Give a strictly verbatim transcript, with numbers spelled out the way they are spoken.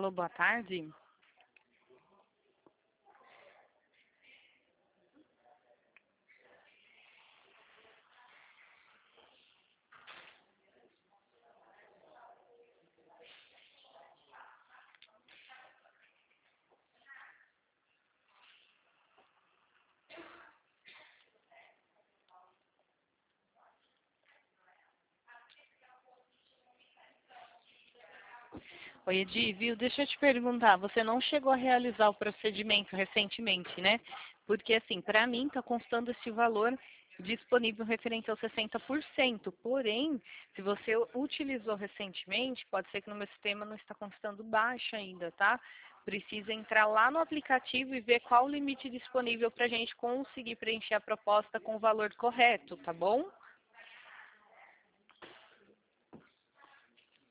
Alô, boa tarde. Oi, Edi, viu? Deixa eu te perguntar, você não chegou a realizar o procedimento recentemente, né? Porque, assim, para mim está constando esse valor disponível referente aos sessenta por cento. Porém, se você utilizou recentemente, pode ser que no meu sistema não está constando baixo ainda, tá? Precisa entrar lá no aplicativo e ver qual o limite disponível para a gente conseguir preencher a proposta com o valor correto, tá bom?